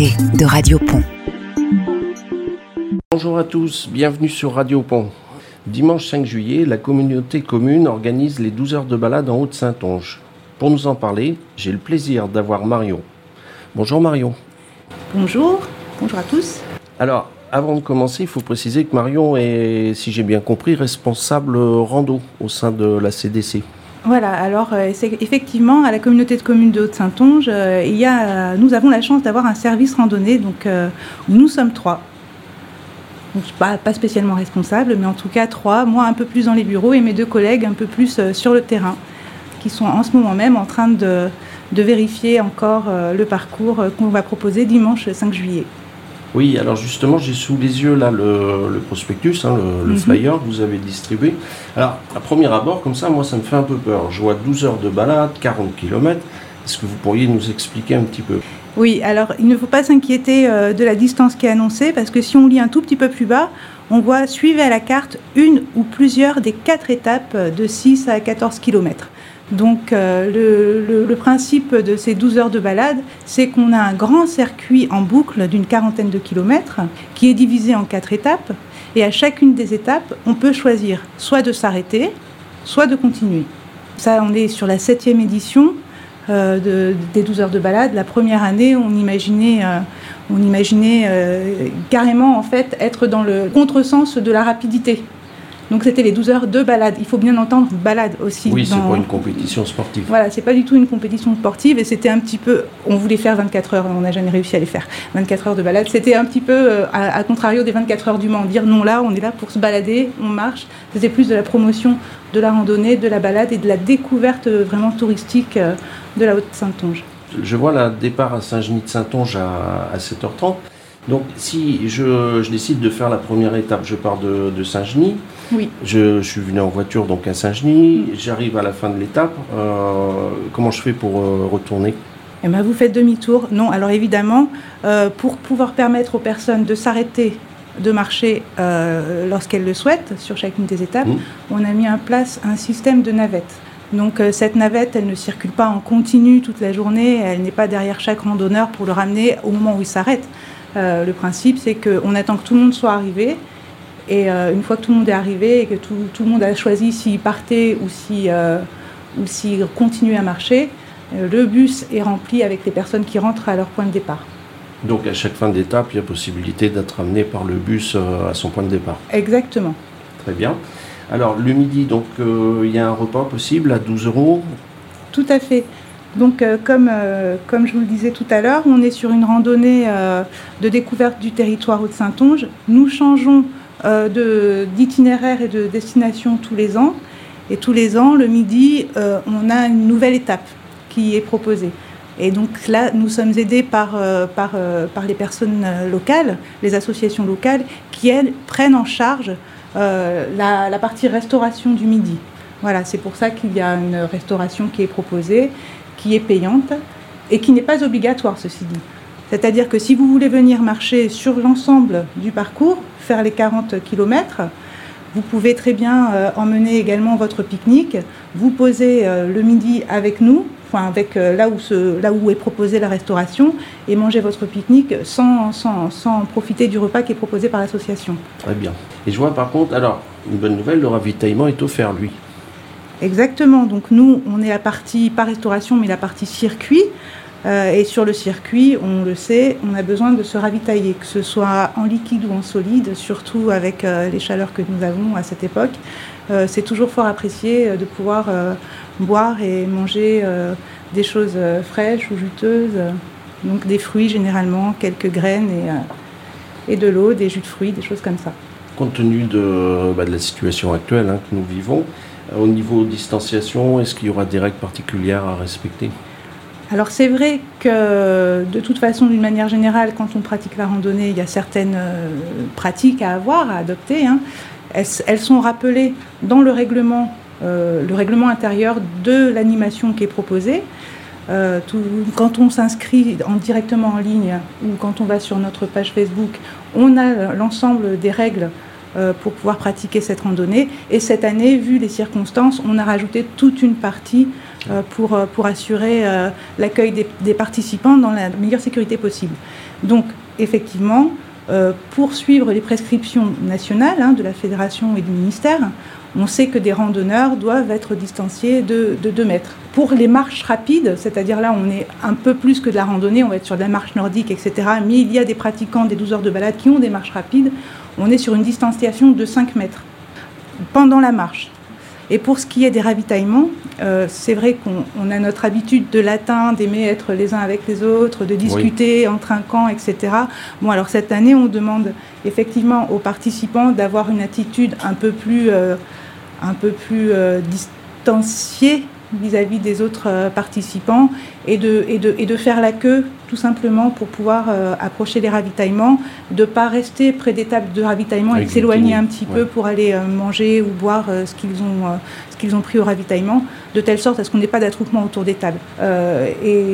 l'été de Radio Pont. Bonjour à tous, bienvenue sur Radio Pont. Dimanche 5 juillet, la communauté commune organise les 12 heures de balade en Haute-Saintonge. Pour nous en parler, j'ai le plaisir d'avoir Marion. Bonjour Marion. Bonjour à tous. Alors, avant de commencer, il faut préciser que Marion est, si j'ai bien compris, responsable rando au sein de la CDC. Voilà, alors c'est effectivement à la communauté de communes de Haute-Saintonge, nous avons la chance d'avoir un service randonnée, donc nous sommes 3. Donc, pas spécialement responsable, mais en tout cas 3, moi un peu plus dans les bureaux et mes 2 collègues un peu plus sur le terrain, qui sont en ce moment même en train de vérifier encore le parcours qu'on va proposer dimanche 5 juillet. Oui, alors justement, j'ai sous les yeux là le prospectus, le flyer que vous avez distribué. Alors, à premier abord, comme ça, moi, ça me fait un peu peur. Je vois 12 heures de balade, 40 km. Est-ce que vous pourriez nous expliquer un petit peu ? Oui, alors il ne faut pas s'inquiéter de la distance qui est annoncée, parce que si on lit un tout petit peu plus bas, on voit « Suivez à la carte une ou plusieurs des 4 étapes de 6 à 14 km ». Donc le principe de ces 12 heures de balade, c'est qu'on a un grand circuit en boucle d'une 40aine de kilomètres qui est divisé en 4 étapes. Et à chacune des étapes, on peut choisir soit de s'arrêter, soit de continuer. Ça, on est sur la 7e édition des 12 heures de balade. La première année, on imaginait carrément en fait, être dans le contresens de la rapidité. Donc c'était les 12 heures de balade. Il faut bien entendre balade aussi. Oui, c'est pas une compétition sportive. Voilà, c'est pas du tout une compétition sportive et c'était un petit peu... On voulait faire 24 heures et on n'a jamais réussi à les faire. 24 heures de balade, c'était un petit peu à contrario des 24 heures du Mans. Dire non, là, on est là pour se balader, on marche. C'était plus de la promotion de la randonnée, de la balade et de la découverte vraiment touristique de la Haute-Saintonge. Je vois là, départ à Saint-Genis-de-Saintonge à 7h30. Donc, si je décide de faire la première étape, je pars de Saint-Genis. Oui. Je suis venu en voiture donc à Saint-Genis. J'arrive à la fin de l'étape. Comment je fais pour retourner ? Eh bien, vous faites demi-tour. Non, alors évidemment, pour pouvoir permettre aux personnes de s'arrêter, de marcher lorsqu'elles le souhaitent, sur chacune des étapes, on a mis en place un système de navettes. Donc cette navette, elle ne circule pas en continu toute la journée. Elle n'est pas derrière chaque randonneur pour le ramener au moment où il s'arrête. Le principe, c'est qu'on attend que tout le monde soit arrivé. Et une fois que tout le monde est arrivé et que tout le monde a choisi s'il partait ou s'il continuait à marcher, le bus est rempli avec les personnes qui rentrent à leur point de départ. Donc à chaque fin d'étape, il y a possibilité d'être amené par le bus à son point de départ. Exactement. Très bien. Alors le midi, donc il y a un repas possible à 12 €. Tout à fait. Donc comme je vous le disais tout à l'heure, on est sur une randonnée de découverte du territoire Haute-Saintonge. Nous changeons d'itinéraire et de destination tous les ans. Et tous les ans, le midi, on a une nouvelle étape qui est proposée. Et donc là, nous sommes aidés par les personnes locales, les associations locales, qui, elles, prennent en charge la partie restauration du midi. Voilà, c'est pour ça qu'il y a une restauration qui est proposée, qui est payante et qui n'est pas obligatoire, ceci dit. C'est-à-dire que si vous voulez venir marcher sur l'ensemble du parcours, faire les 40 km, vous pouvez très bien emmener également votre pique-nique, vous poser le midi avec nous, enfin avec là où est proposée la restauration, et manger votre pique-nique sans profiter du repas qui est proposé par l'association. Très bien. Et je vois par contre, alors, une bonne nouvelle, le ravitaillement est offert, lui. Exactement. Donc nous, on est la partie, pas restauration, mais la partie circuit. Et sur le circuit, on le sait, on a besoin de se ravitailler, que ce soit en liquide ou en solide, surtout avec les chaleurs que nous avons à cette époque. C'est toujours fort apprécié de pouvoir boire et manger des choses fraîches ou juteuses, donc des fruits généralement, quelques graines et de l'eau, des jus de fruits, des choses comme ça. Compte tenu de la situation actuelle que nous vivons, au niveau distanciation, est-ce qu'il y aura des règles particulières à respecter ? Alors c'est vrai que de toute façon, d'une manière générale, quand on pratique la randonnée, il y a certaines pratiques à avoir, à adopter. Elles sont rappelées dans le règlement intérieur de l'animation qui est proposée. Quand on s'inscrit directement en ligne ou quand on va sur notre page Facebook, on a l'ensemble des règles pour pouvoir pratiquer cette randonnée. Et cette année, vu les circonstances, on a rajouté toute une partie pour assurer l'accueil des participants dans la meilleure sécurité possible. Donc, effectivement, pour suivre les prescriptions nationales de la Fédération et du ministère, on sait que des randonneurs doivent être distanciés de 2 mètres. Pour les marches rapides, c'est-à-dire là on est un peu plus que de la randonnée, on va être sur de la marche nordique, etc. Mais il y a des pratiquants des 12 heures de balade qui ont des marches rapides, on est sur une distanciation de 5 mètres pendant la marche. Et pour ce qui est des ravitaillements, c'est vrai qu'on a notre habitude de latin, d'aimer être les uns avec les autres, de discuter en trinquant, etc. Bon, alors cette année, on demande effectivement aux participants d'avoir une attitude un peu plus distanciée vis-à-vis des autres participants et de faire la queue tout simplement pour pouvoir approcher les ravitaillements, de ne pas rester près des tables de ravitaillement et de s'éloigner un petit peu pour aller manger ou boire ce qu'ils ont pris au ravitaillement, de telle sorte à ce qu'on n'ait pas d'attroupement autour des tables. Et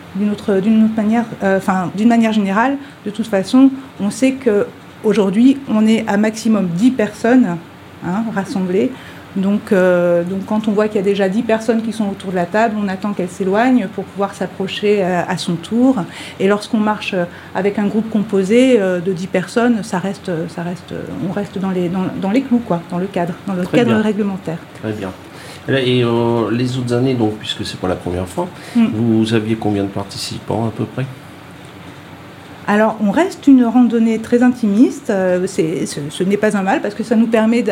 d'une manière générale, de toute façon, on sait qu'aujourd'hui, on est à maximum 10 personnes rassemblées. Donc quand on voit qu'il y a déjà 10 personnes qui sont autour de la table, on attend qu'elles s'éloignent pour pouvoir s'approcher à son tour. Et lorsqu'on marche avec un groupe composé de 10 personnes, on reste dans les clous, quoi, dans le cadre réglementaire. Très bien. Et les autres années, donc, puisque c'est pas la première fois, vous aviez combien de participants à peu près ? Alors, on reste une randonnée très intimiste. Ce n'est pas un mal parce que ça nous permet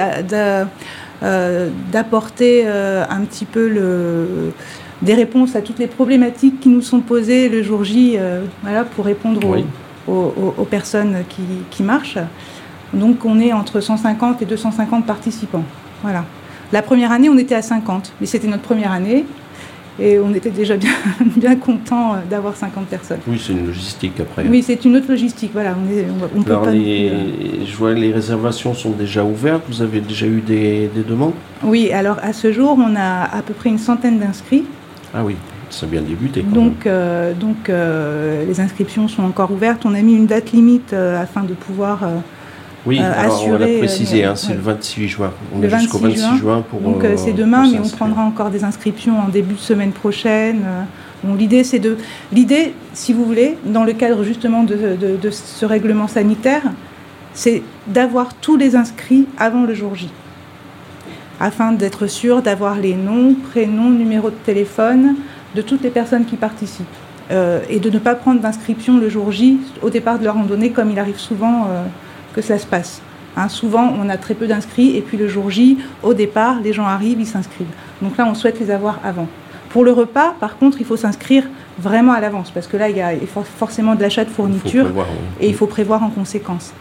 d'apporter un petit peu des réponses à toutes les problématiques qui nous sont posées le jour J, pour répondre aux personnes qui marchent. Donc, on est entre 150 et 250 participants. Voilà. La première année, on était à 50, mais c'était notre première année. Et on était déjà bien content d'avoir 50 personnes. Oui, c'est une logistique après. Oui, c'est une autre logistique. Voilà, on peut alors pas. Je vois que les réservations sont déjà ouvertes. Vous avez déjà eu des demandes ? Oui, alors à ce jour, on a à peu près une centaine d'inscrits. Ah oui, ça a bien débuté. Donc, les inscriptions sont encore ouvertes. On a mis une date limite afin de pouvoir. Alors on l'a précisé, c'est le 26 juin. On est jusqu'au 26 juin pour. Donc c'est demain, mais on prendra encore des inscriptions en début de semaine prochaine. Bon, l'idée, si vous voulez, dans le cadre justement de ce règlement sanitaire, c'est d'avoir tous les inscrits avant le jour J, afin d'être sûr d'avoir les noms, prénoms, numéros de téléphone de toutes les personnes qui participent. Et de ne pas prendre d'inscription le jour J au départ de la randonnée, comme il arrive souvent que cela se passe. Souvent, on a très peu d'inscrits et puis le jour J, au départ, les gens arrivent, ils s'inscrivent. Donc là, on souhaite les avoir avant. Pour le repas, par contre, il faut s'inscrire vraiment à l'avance parce que là, il y a forcément de l'achat de fournitures et il faut prévoir en conséquence.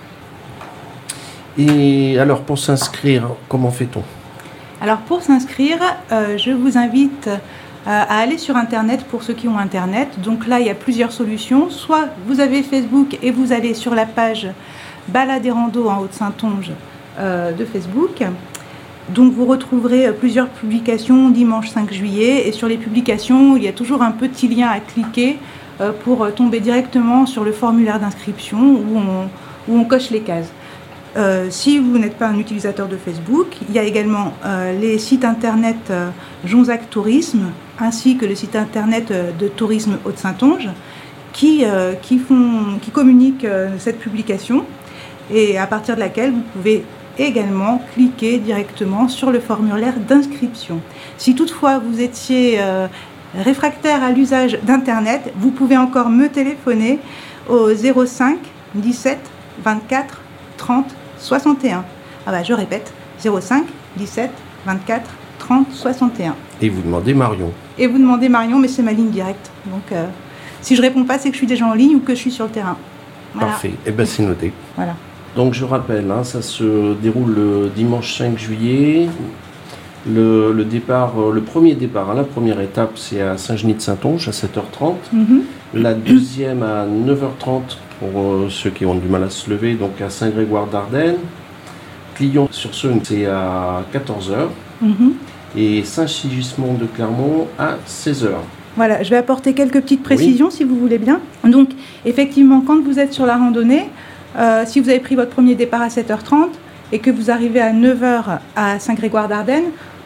Et alors, pour s'inscrire, comment fait-on ? Alors, pour s'inscrire, je vous invite à aller sur Internet pour ceux qui ont Internet. Donc là, il y a plusieurs solutions. Soit vous avez Facebook et vous allez sur la page Balade et Rando en Haute-Saintonge de Facebook. Donc vous retrouverez plusieurs publications dimanche 5 juillet et sur les publications, il y a toujours un petit lien à cliquer pour tomber directement sur le formulaire d'inscription où on coche les cases. Si vous n'êtes pas un utilisateur de Facebook, il y a également les sites internet Jonzac Tourisme ainsi que le site internet de Tourisme Haute-Saintonge qui communiquent cette publication et à partir de laquelle vous pouvez également cliquer directement sur le formulaire d'inscription. Si toutefois vous étiez réfractaire à l'usage d'Internet, vous pouvez encore me téléphoner au 05 17 24 30 61. Je répète, 05 17 24 30 61. Et vous demandez Marion. Mais c'est ma ligne directe. Donc si je ne réponds pas, c'est que je suis déjà en ligne ou que je suis sur le terrain. Voilà. Parfait, c'est noté. Voilà. Donc je rappelle, ça se déroule le dimanche 5 juillet. Le premier départ, la première étape, c'est à Saint-Genis-de-Saintonge à 7h30. La deuxième à 9h30 pour ceux qui ont du mal à se lever, donc à Saint-Grégoire d'Ardennes. Clion-sur-Saône, c'est à 14h. Et Saint-Sigismond de Clermont à 16h. Voilà, je vais apporter quelques petites précisions si vous voulez bien. Donc effectivement, quand vous êtes sur la randonnée, si vous avez pris votre premier départ à 7h30 et que vous arrivez à 9h à Saint-Grégoire d'Ardennes,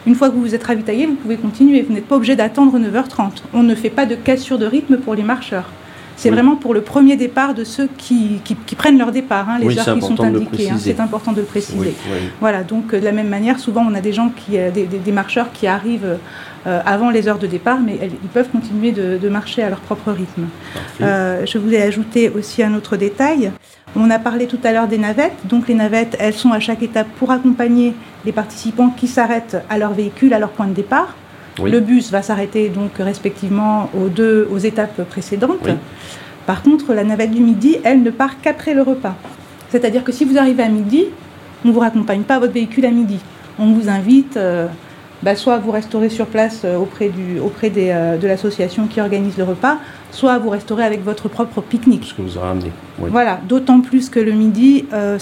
Une fois que vous vous êtes ravitaillé, vous pouvez continuer. Vous n'êtes pas obligé d'attendre 9h30. On ne fait pas de cassure de rythme pour les marcheurs. C'est vraiment pour le premier départ de ceux qui prennent leur départ, les heures qui sont indiquées. C'est important de le préciser. Voilà, donc de la même manière, souvent on a des gens, des marcheurs qui arrivent avant les heures de départ, mais ils peuvent continuer de marcher à leur propre rythme. Je voulais ajouter aussi un autre détail. On a parlé tout à l'heure des navettes. Donc les navettes, elles sont à chaque étape pour accompagner les participants qui s'arrêtent à leur véhicule, à leur point de départ. Oui. Le bus va s'arrêter donc respectivement aux étapes précédentes. Oui. Par contre, la navette du midi, elle ne part qu'après le repas. C'est-à-dire que si vous arrivez à midi, on ne vous raccompagne pas à votre véhicule à midi. On vous invite soit à vous restaurer sur place auprès de l'association qui organise le repas, soit à vous restaurer avec votre propre pique-nique. Ce que vous avez amené. Oui. Voilà, d'autant plus que le midi,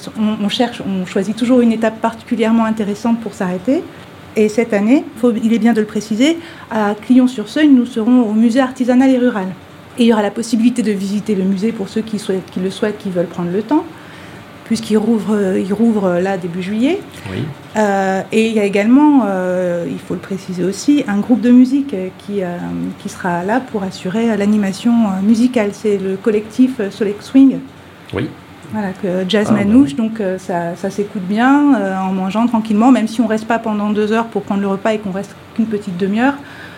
on choisit toujours une étape particulièrement intéressante pour s'arrêter. Et cette année, il est bien de le préciser, à Clion-sur-Seuil, nous serons au musée artisanal et rural. Et il y aura la possibilité de visiter le musée pour ceux qui le souhaitent, qui veulent prendre le temps, puisqu'il rouvre là début juillet. Oui. Et il y a également, il faut le préciser aussi, un groupe de musique qui sera là pour assurer l'animation musicale. C'est le collectif Soleil Swing. Oui. Voilà, que jazz manouche, donc ça s'écoute bien en mangeant tranquillement, même si on ne reste pas pendant 2 heures pour prendre le repas et qu'on reste qu'une petite demi-heure.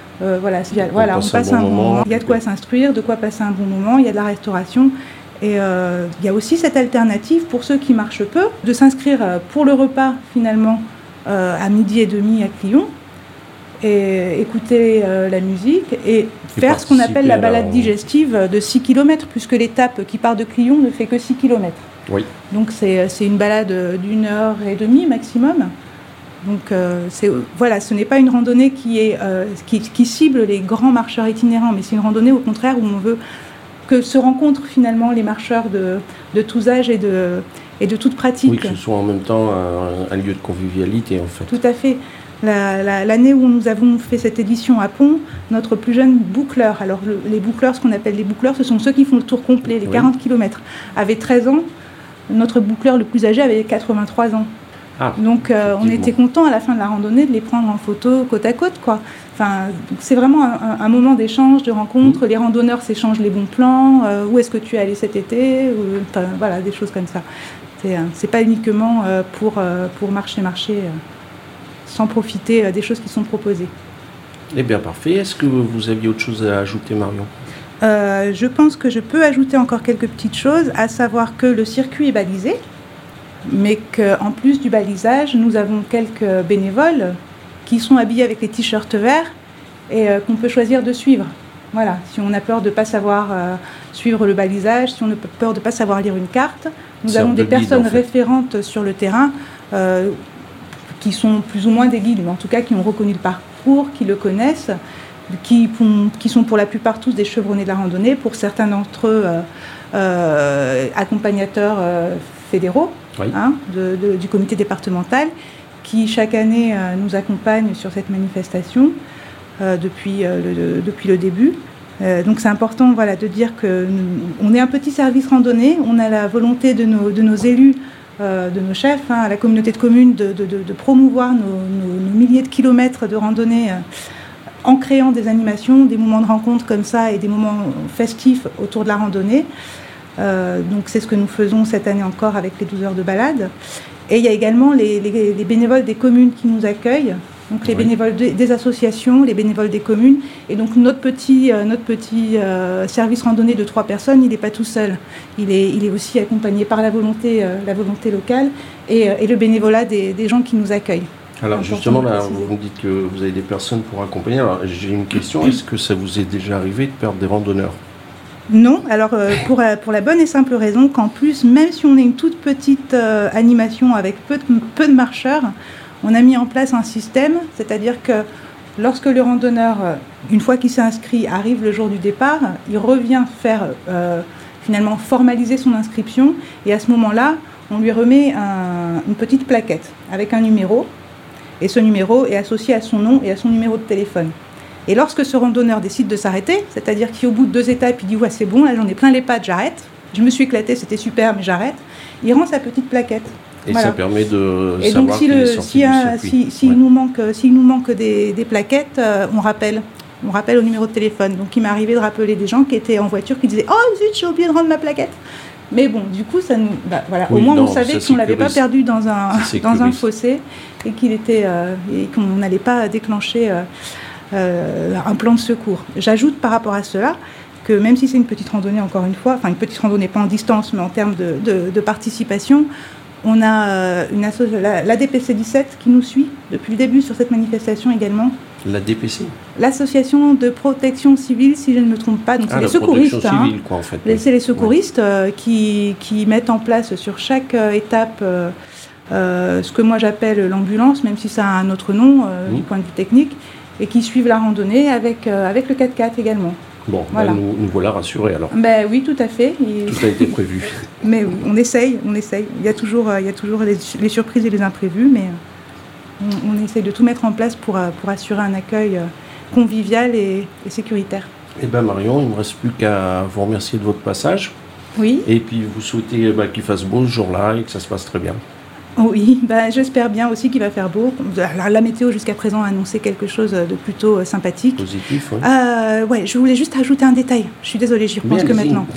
On passe un bon moment. Il y a de quoi s'instruire, de quoi passer un bon moment, il y a de la restauration. Et il y a aussi cette alternative pour ceux qui marchent peu, de s'inscrire pour le repas finalement à 12h30 à Clion, et écouter la musique et faire ce qu'on appelle la balade digestive de 6 km, puisque l'étape qui part de Clion ne fait que 6 km. Oui. Donc c'est une balade d'1h30 maximum. Donc ce n'est pas une randonnée qui cible les grands marcheurs itinérants, mais c'est une randonnée au contraire où on veut que se rencontrent finalement les marcheurs de tous âges et de toute pratique. Oui, que ce soit en même temps un lieu de convivialité en fait. Tout à fait. L'année où nous avons fait cette édition à Pont, notre plus jeune boucleur, alors les boucleurs, ce qu'on appelle les boucleurs, ce sont ceux qui font le tour complet, les 40 km, avait 13 ans. Notre boucleur le plus âgé avait 83 ans. Donc on était contents à la fin de la randonnée de les prendre en photo côte à côte, quoi. Enfin, c'est vraiment un moment d'échange, de rencontre. Les randonneurs s'échangent les bons plans. Où est-ce que tu es allé cet été, voilà, des choses comme ça. C'est pas uniquement pour marcher sans profiter des choses qui sont proposées. Eh bien, parfait. Est-ce que vous aviez autre chose à ajouter, Marion ? Je pense que je peux ajouter encore quelques petites choses, à savoir que le circuit est balisé, mais qu'en plus du balisage, nous avons quelques bénévoles qui sont habillés avec les t-shirts verts et qu'on peut choisir de suivre. Voilà, si on a peur de ne pas savoir suivre le balisage, si on a peur de ne pas savoir lire une carte, nous avons des personnes référentes sur le terrain qui sont plus ou moins des guides, mais en tout cas qui ont reconnu le parcours, qui le connaissent, qui sont pour la plupart tous des chevronnés de la randonnée, pour certains d'entre eux accompagnateurs fédéraux, oui. Du comité départemental, qui chaque année nous accompagnent sur cette manifestation depuis le début. Donc c'est important de dire qu'on est un petit service randonnée, on a la volonté de nos élus, de nos chefs, à la communauté de communes, de promouvoir nos milliers de kilomètres de randonnée en créant des animations, des moments de rencontre comme ça et des moments festifs autour de la randonnée. Donc c'est ce que nous faisons cette année encore avec les 12 heures de balade. Et il y a également les bénévoles des communes qui nous accueillent, donc les bénévoles des associations, les bénévoles des communes. Et donc notre petit service randonnée de 3 personnes, il n'est pas tout seul. Il est aussi accompagné par la volonté locale et le bénévolat des gens qui nous accueillent. Alors justement, là, vous me dites que vous avez des personnes pour accompagner. Alors j'ai une question, est-ce que ça vous est déjà arrivé de perdre des randonneurs ? Non, alors pour la bonne et simple raison qu'en plus, même si on est une toute petite animation avec peu de marcheurs, on a mis en place un système, c'est-à-dire que lorsque le randonneur, une fois qu'il s'est inscrit, arrive le jour du départ, il revient faire finalement formaliser son inscription et à ce moment-là, on lui remet une petite plaquette avec un numéro et ce numéro est associé à son nom et à son numéro de téléphone. Et lorsque ce randonneur décide de s'arrêter, c'est-à-dire qu'au bout de 2 étapes, il dit « ouais, c'est bon, là j'en ai plein les pattes, j'arrête, je me suis éclaté, c'était super, mais j'arrête », il rend sa petite plaquette. Et voilà. ça permet de et savoir donc, qu'il est sorti du circuit. s'il nous manque des plaquettes, on rappelle. On rappelle au numéro de téléphone. Donc, il m'est arrivé de rappeler des gens qui étaient en voiture qui disaient « Oh zut, j'ai oublié de rendre ma plaquette !» Mais bon, du coup, ça nous, voilà. Oui, au moins, non, on savait qu'on ne l'avait pas perdu dans un fossé et et qu'on n'allait pas déclencher un plan de secours. J'ajoute par rapport à cela que même si c'est une petite randonnée, encore une fois, enfin une petite randonnée pas en distance, mais en termes de participation, on a la DPC 17 qui nous suit depuis le début sur cette manifestation également. La DPC, l'association de protection civile, si je ne me trompe pas. Donc c'est les secouristes. Civile, quoi, en fait. C'est les secouristes qui mettent en place sur chaque étape ce que moi j'appelle l'ambulance, même si ça a un autre nom du point de vue technique, et qui suivent la randonnée avec le 4x4 également. Bon, voilà. Nous voilà rassurés alors. Ben oui, tout à fait. Tout a été prévu. Mais oui, on essaye. Il y a toujours les surprises et les imprévus, mais on essaye de tout mettre en place pour assurer un accueil convivial et sécuritaire. Eh bien Marion, il ne me reste plus qu'à vous remercier de votre passage. Oui. Et puis vous souhaitez qu'il fasse beau ce jour-là et que ça se passe très bien. Oui, j'espère bien aussi qu'il va faire beau. La météo jusqu'à présent a annoncé quelque chose de plutôt sympathique. Positif, oui. Ouais, je voulais juste ajouter un détail. Je suis désolée, j'y repense que maintenant.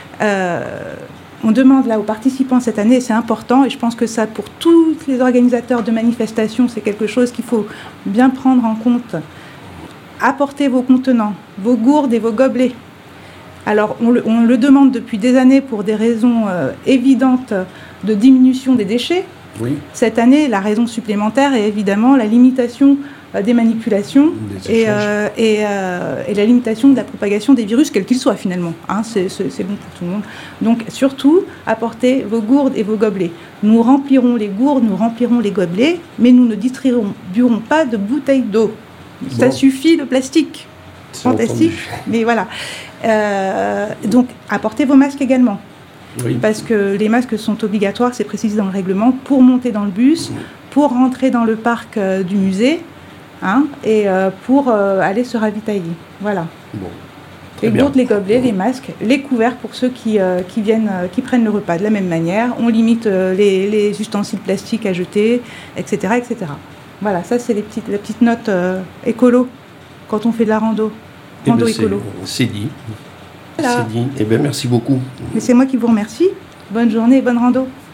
On demande là aux participants cette année, et c'est important, et je pense que ça, pour tous les organisateurs de manifestations, c'est quelque chose qu'il faut bien prendre en compte. Apportez vos contenants, vos gourdes et vos gobelets. Alors, on le demande depuis des années pour des raisons évidentes de diminution des déchets. Oui. Cette année, la raison supplémentaire est évidemment la limitation des manipulations et la limitation de la propagation des virus, quel qu'il soit finalement. Hein, c'est bon pour tout le monde. Donc surtout, apportez vos gourdes et vos gobelets. Nous remplirons les gourdes, nous remplirons les gobelets, mais nous ne distribuerons pas de bouteilles d'eau. Bon. Ça suffit, le plastique. C'est fantastique. Entendu. Mais voilà. Donc apportez vos masques également. Oui. Parce que les masques sont obligatoires, c'est précisé dans le règlement, pour monter dans le bus, pour rentrer dans le parc du musée, hein, et pour aller se ravitailler. Voilà. Bon. Les gourdes, les gobelets, les masques, les couverts pour ceux qui prennent le repas de la même manière. On limite les ustensiles plastiques à jeter, etc., etc. Voilà, ça c'est la petite note écolo quand on fait de la rando écolo. C'est dit. Voilà. C'est dit. Eh bien, merci beaucoup. Et c'est moi qui vous remercie. Bonne journée et bonne rando.